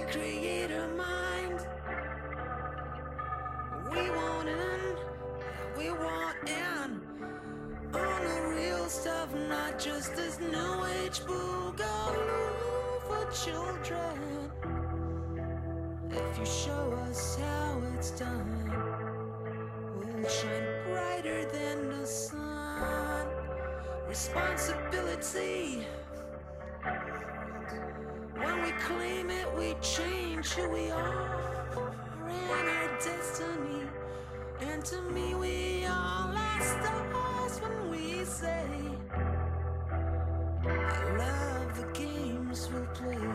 creator mind. We want in, we want in on the real stuff, not just this new age boogaloo for children. If you show us how it's done, we'll shine brighter than the sun. Responsibility. When we claim it, we change who we are and our destiny. And to me, we are like stars when we say, I love the games we'll play.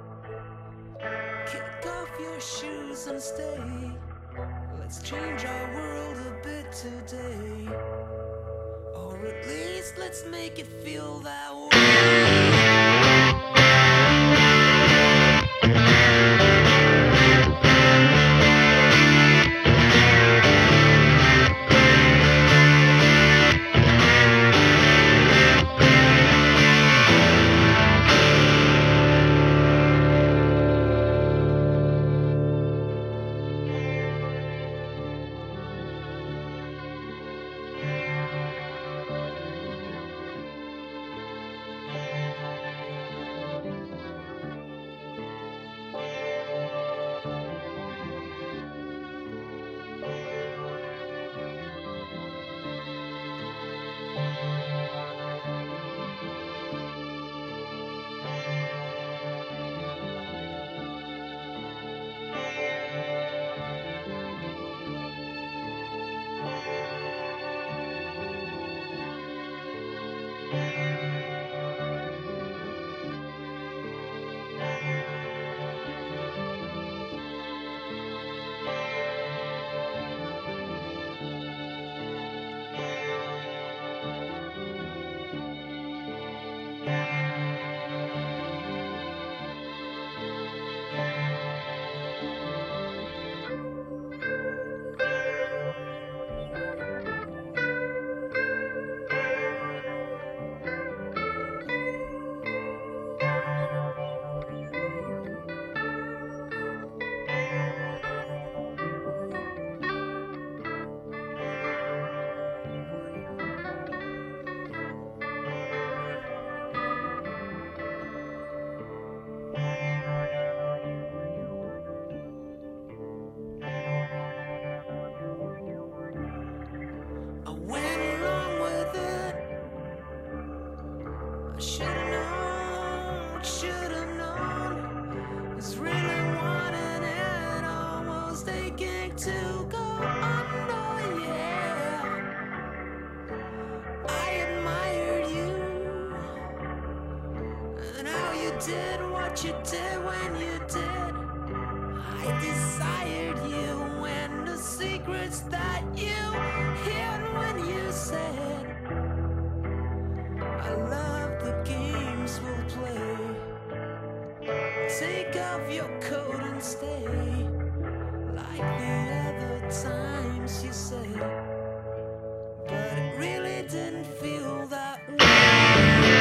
Kick off your shoes and stay. Let's change our world a bit today. Or at least let's make it feel that way. Did what you did when you did. I desired you and the secrets that you hid when you said, I love the games we'll play. Take off your coat and stay, like the other times you said. But it really didn't feel that way.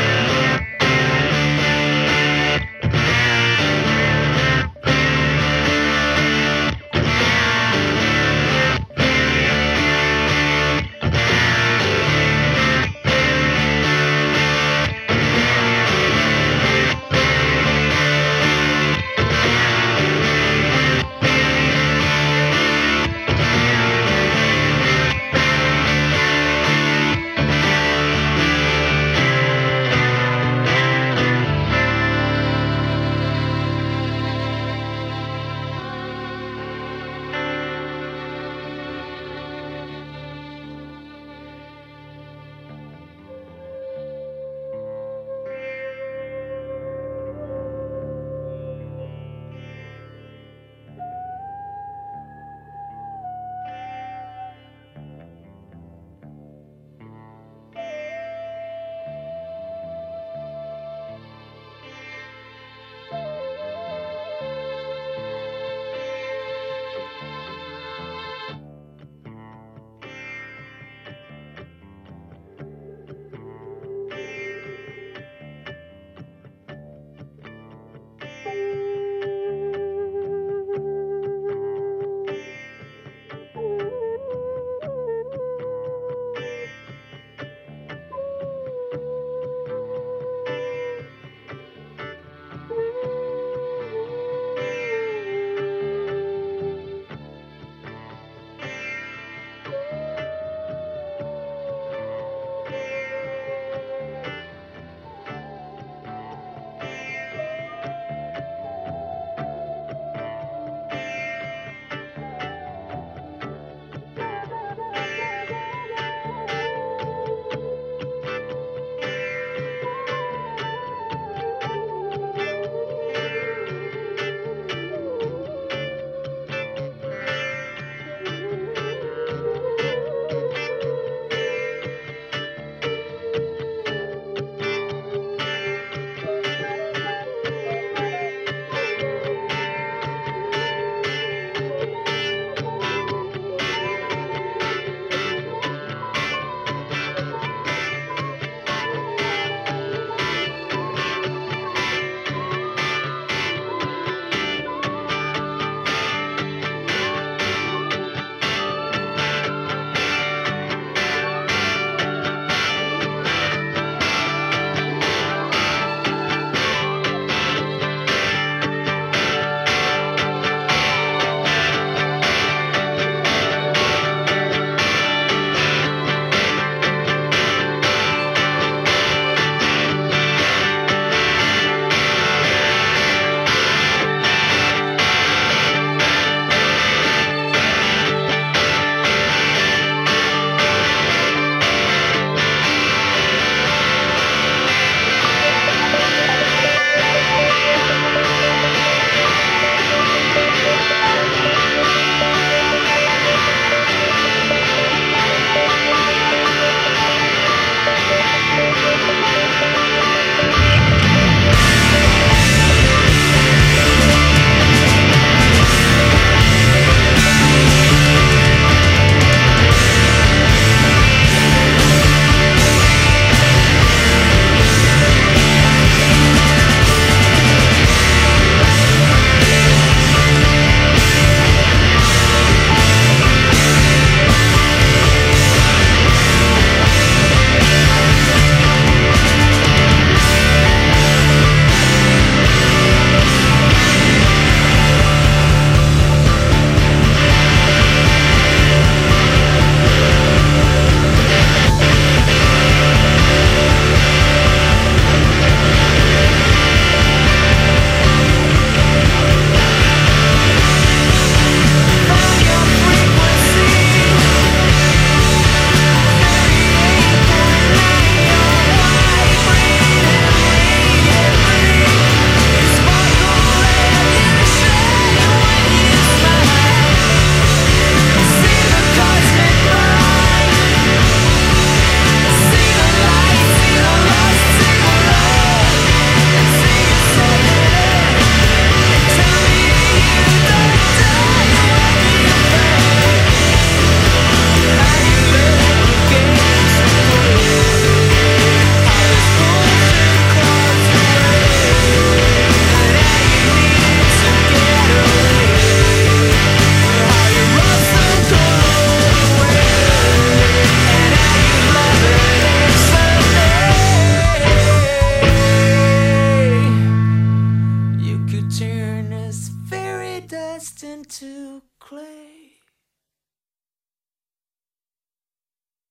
destined to clay.